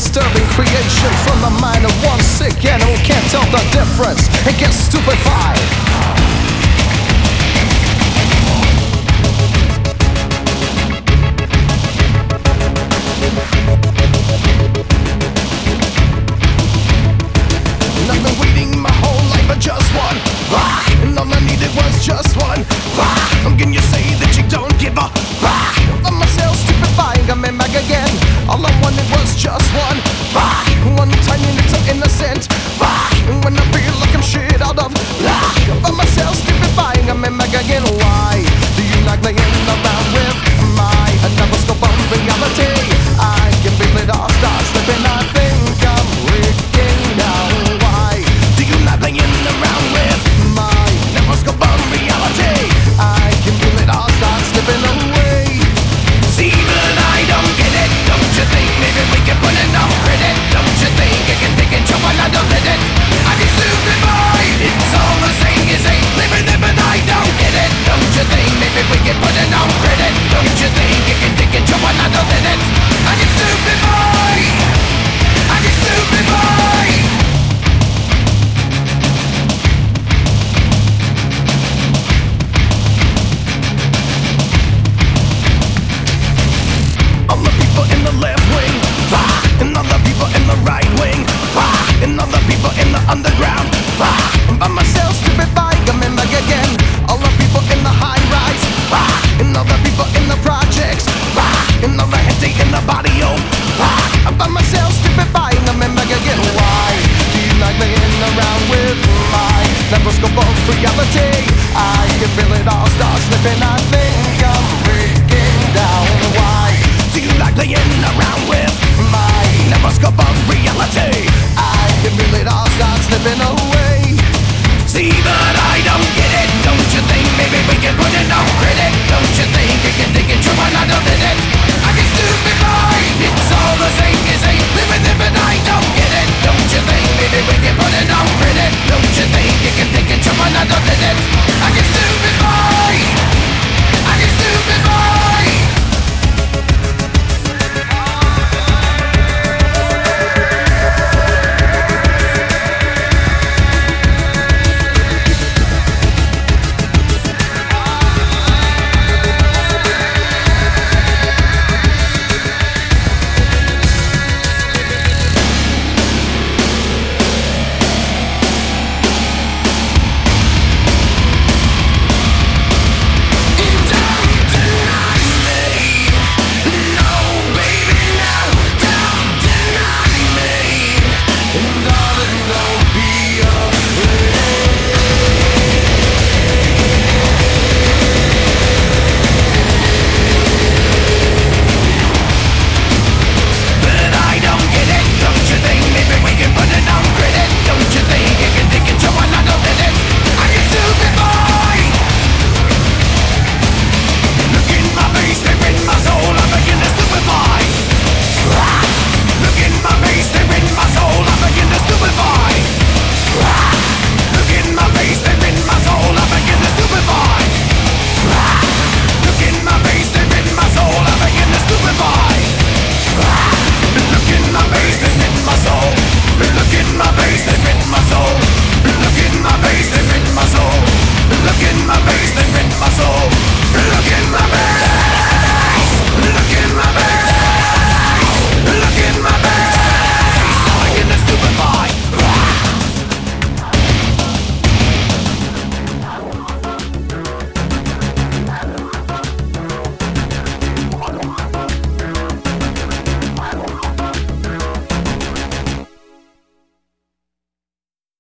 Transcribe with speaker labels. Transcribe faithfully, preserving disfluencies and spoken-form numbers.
Speaker 1: disturbing creation from the mind of one sick animal can't tell the difference and gets stupefied. And I've been waiting my whole life for just one rock, and all I needed was just one rock. I'm gonna you say that you don't give a rock. I'm myself stupefying, I'm in back again. All I wanted was just one rock, one tiny little innocent rock. And when I feel like I'm shit out of luck, I'm myself stupefying, I'm in back again. Why?